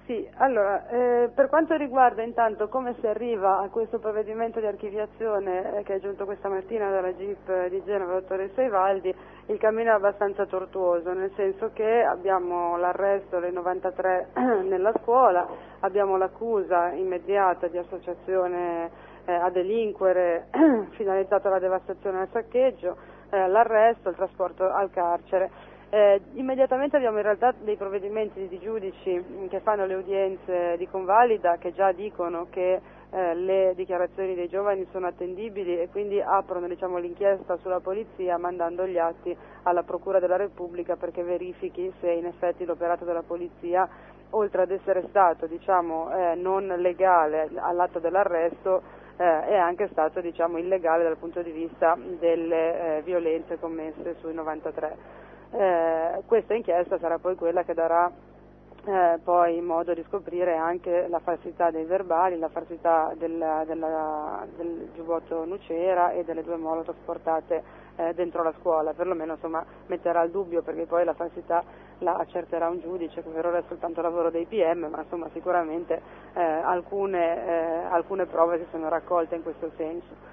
Sì, allora, per quanto riguarda intanto come si arriva a questo provvedimento di archiviazione che è giunto questa mattina dalla GIP di Genova, dottoressa Ivaldi, il cammino è abbastanza tortuoso, nel senso che abbiamo l'arresto dei 93 nella scuola, abbiamo l'accusa immediata di associazione a delinquere finalizzata alla devastazione e al saccheggio, l'arresto, il trasporto al carcere. Immediatamente abbiamo in realtà dei provvedimenti di giudici che fanno le udienze di convalida che già dicono che le dichiarazioni dei giovani sono attendibili e quindi aprono l'inchiesta sulla polizia mandando gli atti alla Procura della Repubblica perché verifichi se in effetti l'operato della polizia, oltre ad essere stato non legale all'atto dell'arresto, è anche stato illegale dal punto di vista delle violenze commesse sui 93. Questa inchiesta sarà poi quella che darà poi modo di scoprire anche la falsità dei verbali, la falsità del giubbotto Nucera e delle 2 molotov portate dentro la scuola, perlomeno metterà al dubbio, perché poi la falsità la accerterà un giudice, che per ora è soltanto lavoro dei PM, ma sicuramente alcune prove si sono raccolte in questo senso.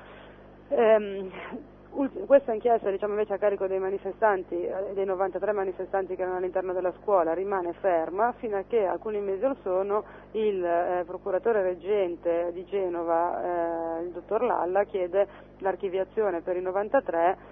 Questa inchiesta invece a carico dei manifestanti, dei 93 manifestanti che erano all'interno della scuola, rimane ferma fino a che alcuni mesi or sono il procuratore reggente di Genova, il dottor Lalla, chiede l'archiviazione per i 93,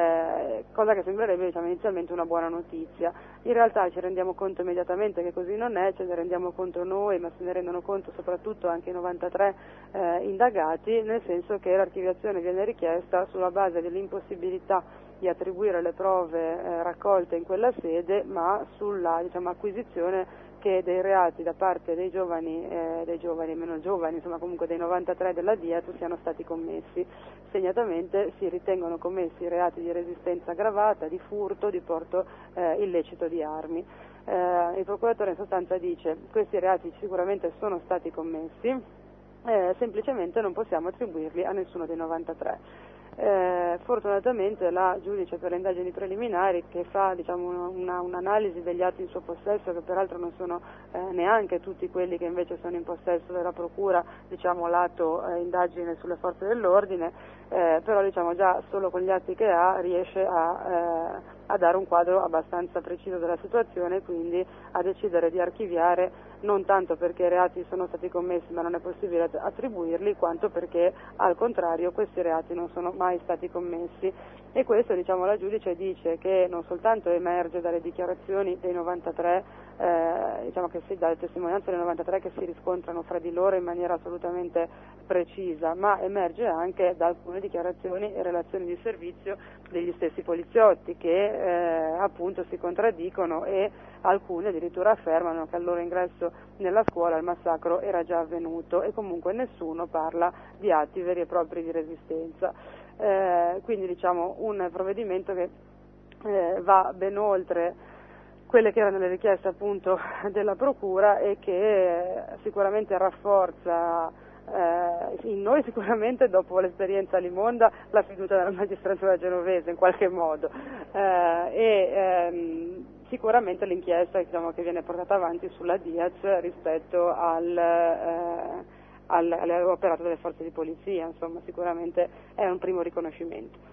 cosa che sembrerebbe inizialmente una buona notizia. In realtà ci rendiamo conto immediatamente che così non è, ce ne rendiamo conto noi, ma se ne rendono conto soprattutto anche i 93 indagati, nel senso che l'archiviazione viene richiesta sulla base dell'impossibilità di attribuire le prove raccolte in quella sede, ma sulla acquisizione che dei reati da parte dei giovani meno giovani, comunque dei 93 della DIAT siano stati commessi. Segnatamente si ritengono commessi reati di resistenza aggravata, di furto, di porto illecito di armi. Il procuratore in sostanza dice: questi reati sicuramente sono stati commessi, semplicemente non possiamo attribuirli a nessuno dei 93. Fortunatamente la giudice per le indagini preliminari, che fa un'analisi degli atti in suo possesso, che peraltro non sono neanche tutti quelli che invece sono in possesso della procura, lato indagine sulle forze dell'ordine, però già solo con gli atti che ha riesce a dare un quadro abbastanza preciso della situazione, quindi a decidere di archiviare, non tanto perché i reati sono stati commessi ma non è possibile attribuirli, quanto perché al contrario questi reati non sono mai stati commessi. E questo la giudice dice che non soltanto emerge dalle dichiarazioni dei 93, dalle testimonianze dei 93 che si riscontrano fra di loro in maniera assolutamente precisa, ma emerge anche da alcune dichiarazioni e relazioni di servizio degli stessi poliziotti che appunto si contraddicono, e alcuni addirittura affermano che al loro ingresso nella scuola il massacro era già avvenuto, e comunque nessuno parla di atti veri e propri di resistenza. Quindi un provvedimento che va ben oltre quelle che erano le richieste appunto della procura, e che sicuramente rafforza in noi, sicuramente dopo l'esperienza a Limonda, la fiducia nella magistratura genovese in qualche modo, sicuramente l'inchiesta che viene portata avanti sulla Diaz rispetto all'operato delle forze di polizia, sicuramente è un primo riconoscimento.